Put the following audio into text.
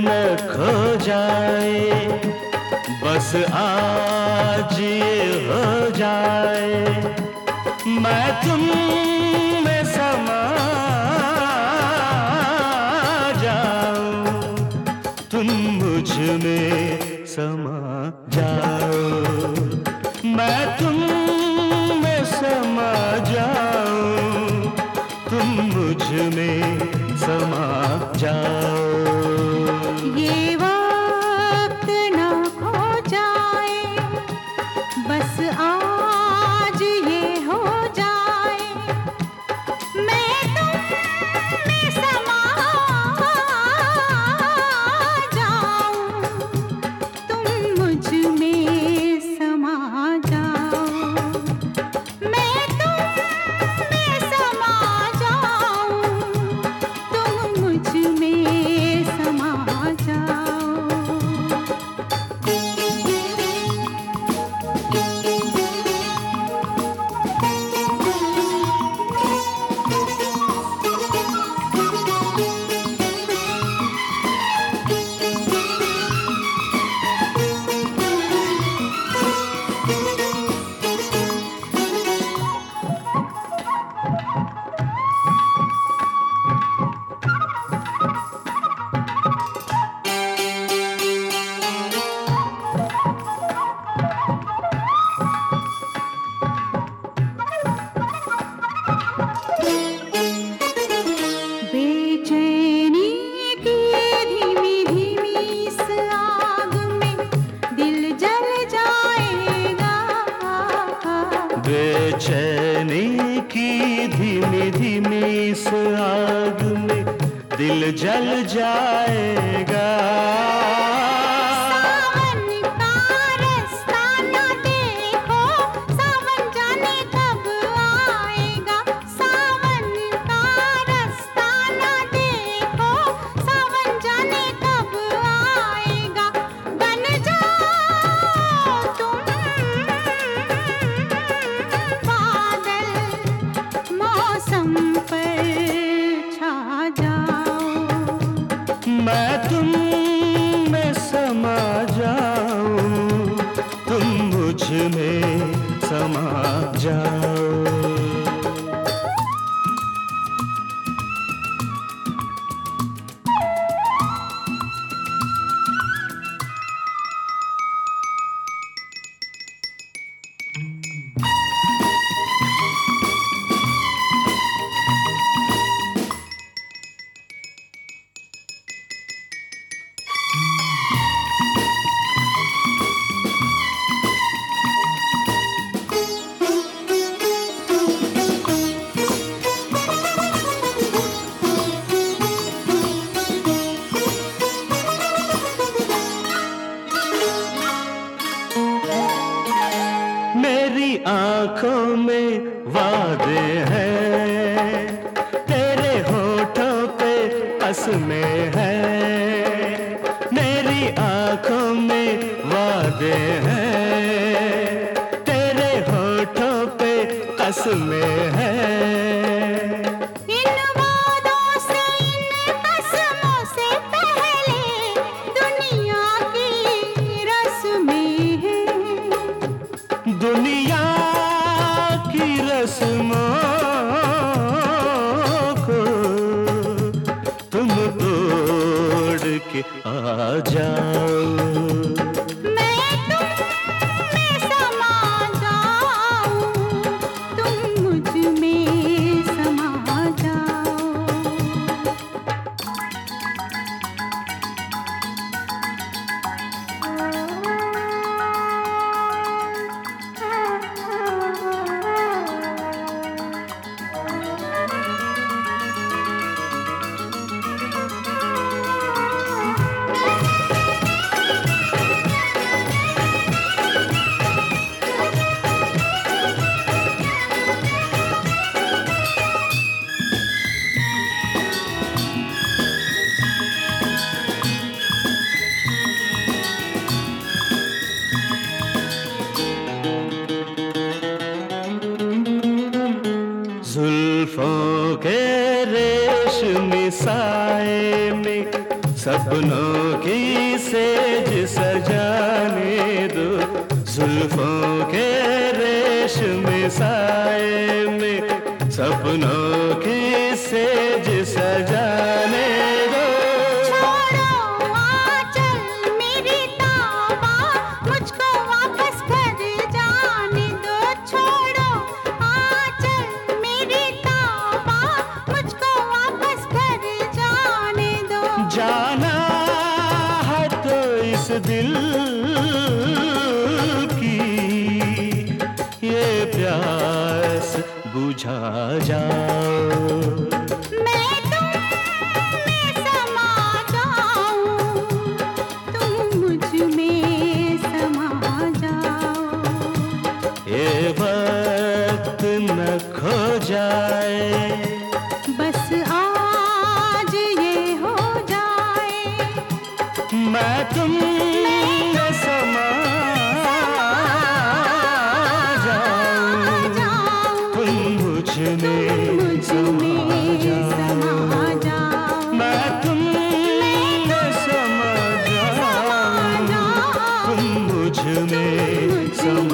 न खो जाए, बस आज ये हो जाए, मैं तुम में समा जाऊं, तुम मुझ में समा जाओ, मैं तुम में समा जाऊं, तुम मुझ में समा जाओ। ये वक्त ना खो जाए, बस आज ये हो जाए, मैं तुम में समा जाऊं, तुम मुझ में समा जाओ, मैं तुम में समा जाऊं, तुम मुझ में समा जाओ। बेचैनी की धीमी धीमी इस आग में दिल जल जाएगा, बेचैनी की धीमी धीमी इस आग में दिल जल जाएगा, सावन का रास्ता न देखो, सावन जाने कब आएगा, सावन का रास्ता न देखो, सावन जाने कब आएगा, बन जाओ तुम बादल, मौसम पर छा जाओ, मैं तुम में समा जाऊं, तुम मुझ में समा जाओ। मेरी आंखों में वादे हैं, तेरे होठों पे कसमें हैं, मेरी आंखों में वादे हैं, तेरे होठों पे कसमें हैं, इन वादों से इन कसमों से पहले दुनिया की रस्में हैं, दुनिया की रस्मों को तुम तोड़ के आ जाओ, मैं तुम में समा जाऊं, तुम मुझ में समा जाओ। जुल्फों के रेशमी साए में सपनों की सेज सजाने दो, जुल्फों के रेशमी साए में सपनों की सेज सजाने दो। छोड़ो आंचल मेरी ताबा, मुझको वापस घर जाने दो। छोड़ो आंचल मेरी ताबा, मुझको वापस घर जाने दो। जाना है तो इस दिल की ये प्यास बुझा जाओ। मैं तुम में समा जाऊं, तुम मुझ में समा जाओ। ये वक्त न खो जाए, बस आज ये हो जाए, मैं तुम में समा जाऊं, तुम मुझ में समा जाओ। मैं तुम में समा जाऊं, तुम मुझ में समा